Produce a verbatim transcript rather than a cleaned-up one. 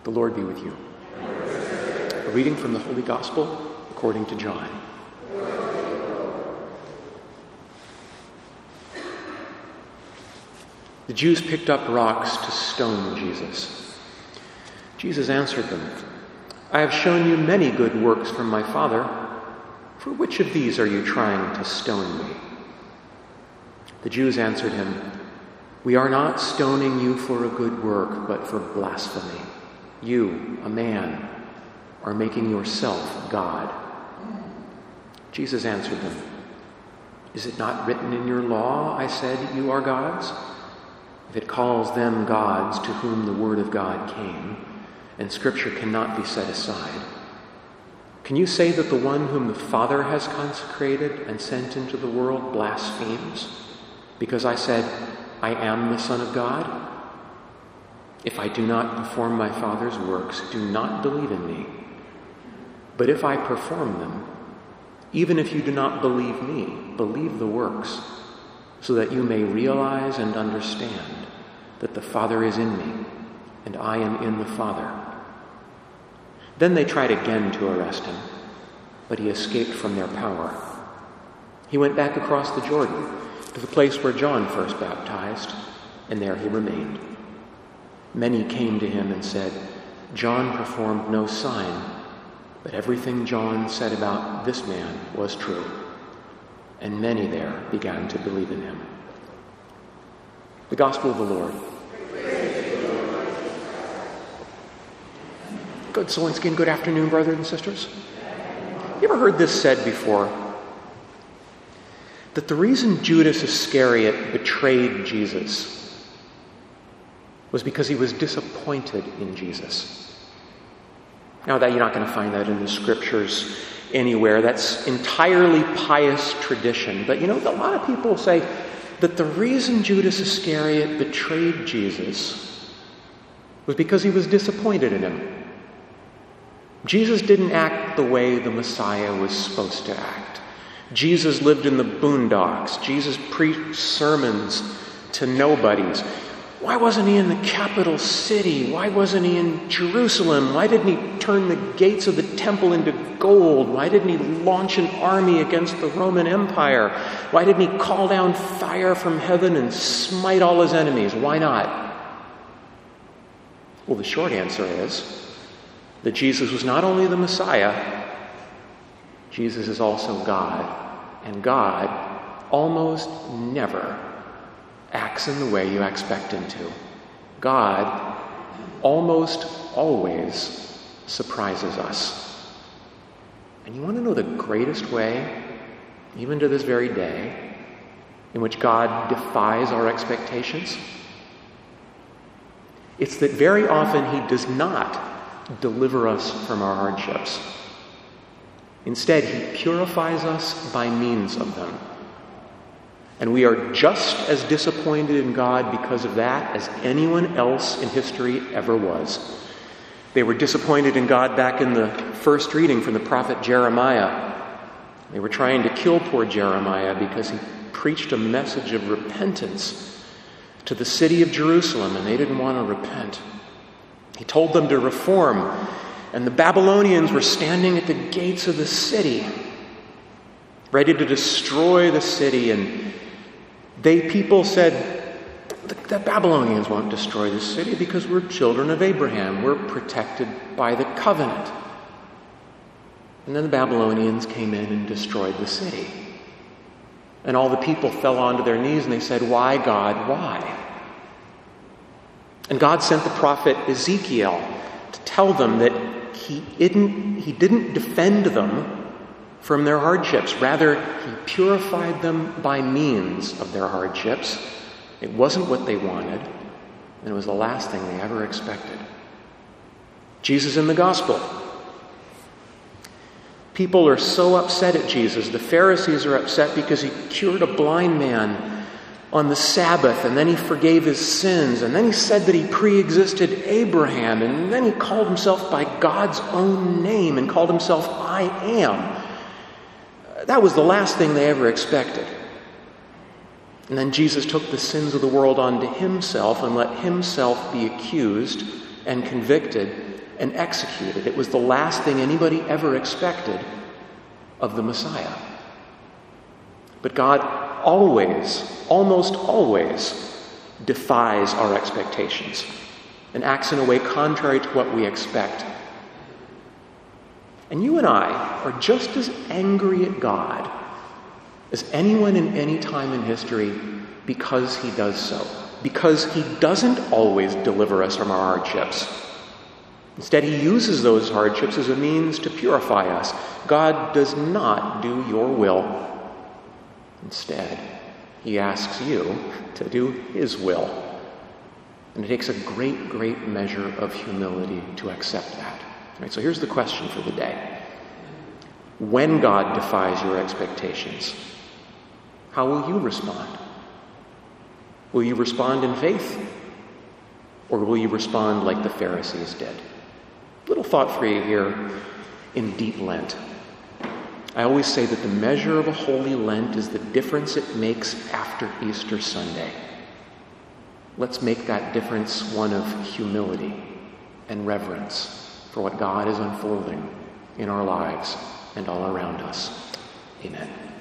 The Lord be with you. A reading from the Holy Gospel according to John. The Jews picked up rocks to stone Jesus. Jesus answered them, "I have shown you many good works from my Father. For which of these are you trying to stone me?" The Jews answered him, "We are not stoning you for a good work, but for blasphemy. You, a man, are making yourself God." Jesus answered them, "Is it not written in your law, I said, you are gods? If it calls them gods to whom the word of God came, and Scripture cannot be set aside, can you say that the one whom the Father has consecrated and sent into the world blasphemes, because I said, I am the Son of God? If I do not perform my Father's works, do not believe in me. But if I perform them, even if you do not believe me, believe the works, so that you may realize and understand that the Father is in me, and I am in the Father." Then they tried again to arrest him, but he escaped from their power. He went back across the Jordan to the place where John first baptized, and there he remained. Many came to him and said, "John performed no sign, but everything John said about this man was true." And many there began to believe in him. The Gospel of the Lord. Good soul and skin, good afternoon, brothers and sisters. You ever heard this said before? That the reason Judas Iscariot betrayed Jesus was because he was disappointed in Jesus. Now, that you're not going to find that in the Scriptures anywhere. That's entirely pious tradition. But you know, a lot of people say that the reason Judas Iscariot betrayed Jesus was because he was disappointed in him. Jesus didn't act the way the Messiah was supposed to act. Jesus lived in the boondocks. Jesus preached sermons to nobodies. Why wasn't he in the capital city? Why wasn't he in Jerusalem? Why didn't he turn the gates of the temple into gold? Why didn't he launch an army against the Roman Empire? Why didn't he call down fire from heaven and smite all his enemies? Why not? Well, the short answer is that Jesus was not only the Messiah, Jesus is also God. And God almost never acts in the way you expect him to. God almost always surprises us. And you want to know the greatest way, even to this very day, in which God defies our expectations? It's that very often he does not deliver us from our hardships. Instead, he purifies us by means of them. And we are just as disappointed in God because of that as anyone else in history ever was. They were disappointed in God back in the first reading from the prophet Jeremiah. They were trying to kill poor Jeremiah because he preached a message of repentance to the city of Jerusalem, and they didn't want to repent. He told them to reform, and the Babylonians were standing at the gates of the city, ready to destroy the city, and they people said, the, the Babylonians won't destroy the city because we're children of Abraham. We're protected by the covenant. And then the Babylonians came in and destroyed the city. And all the people fell onto their knees and they said, "Why, God, why?" And God sent the prophet Ezekiel to tell them that he didn't, he didn't defend them from their hardships. Rather, he purified them by means of their hardships. It wasn't what they wanted, and it was the last thing they ever expected. Jesus in the gospel. People are so upset at Jesus. The Pharisees are upset because he cured a blind man on the Sabbath, and then he forgave his sins, and then he said that he pre-existed Abraham, and then he called himself by God's own name and called himself I Am. That was the last thing they ever expected. And then Jesus took the sins of the world onto himself and let himself be accused and convicted and executed. It was the last thing anybody ever expected of the Messiah. But God always, almost always, defies our expectations and acts in a way contrary to what we expect. And you and I are just as angry at God as anyone in any time in history because he does so. Because he doesn't always deliver us from our hardships. Instead, he uses those hardships as a means to purify us. God does not do your will. Instead, he asks you to do his will. And it takes a great, great measure of humility to accept that. All right, so here's the question for the day. When God defies your expectations, how will you respond? Will you respond in faith? Or will you respond like the Pharisees did? Little thought for you here in deep Lent. I always say that the measure of a holy Lent is the difference it makes after Easter Sunday. Let's make that difference one of humility and reverence for what God is unfolding in our lives and all around us. Amen.